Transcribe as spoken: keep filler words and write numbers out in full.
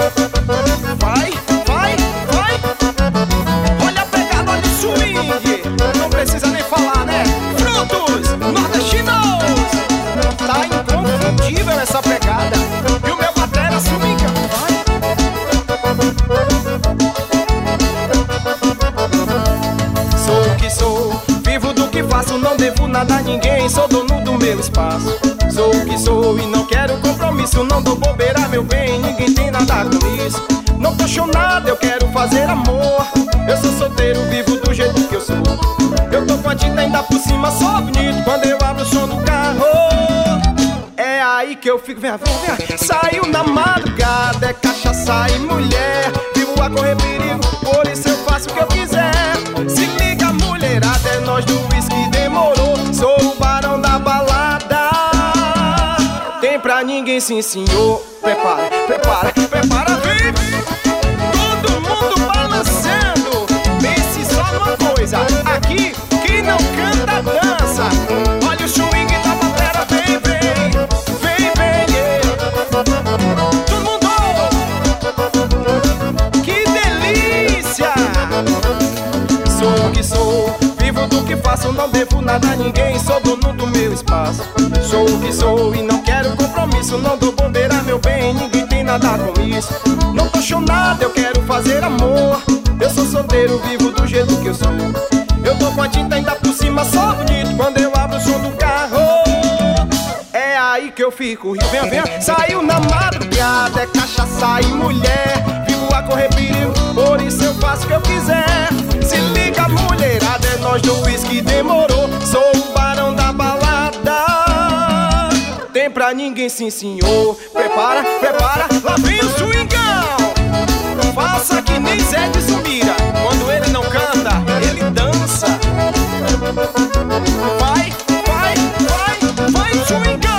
Vai, vai, vai. Olha a pegada, olha o swing. Não precisa nem falar, né? Frutos nordestinos. Tá inconfundível essa pegada. E o meu batera swinga. Vai. Sou o que sou, vivo do que faço, não devo nada a ninguém, sou dono do meu espaço. Sou o que sou e não quero compromisso, não dou bobeira, meu bem, ninguém tem nada com isso. Não tô chonado, eu quero fazer amor. Eu sou solteiro, vivo do jeito que eu sou. Eu tô com a tinta ainda por cima, sou bonito quando eu abro o som do carro. É aí que eu fico, vem, vem, vem. Saiu na madrugada, é cachaça e mulher. Vivo a correr perigo, por isso eu faço o que eu quiser. Se liga, mulherada, é nós do whisky, demorou. Sou o barão da balada. Tem pra ninguém, sim senhor. Prepara, prepara, prepara, vem. Todo mundo balançando. Pense só numa coisa, aqui quem não canta dança. Olha o swing da batera, vem, vem. Vem, vem, yeah. Todo mundo. Que delícia. Sou o que sou, vivo do que faço, não devo nada a ninguém, sou dono do meu espaço. Sou o que sou e não quero compromisso, não dou bobeira, meu bem, ninguém tem nada com isso. Não tô chonado, eu quero fazer amor. Eu sou solteiro, vivo do jeito que eu sou. Eu tô com a tinta ainda por cima, sou bonito quando eu abro o som do carro. É aí que eu fico, rio, vem, vem. Saiu na madrugada, é cachaça e mulher. Vivo a correr perigo, por isso eu faço o que eu quiser. Se liga, mulherada, é nós do whisky, demorou. Sou o barão da balada. Tem pra ninguém, sim senhor. Prepara, prepara, lá vem o swingão. Faça que nem Zé de Zumbira, quando ele não canta, ele dança. Vai, vai, vai, vai, swingão.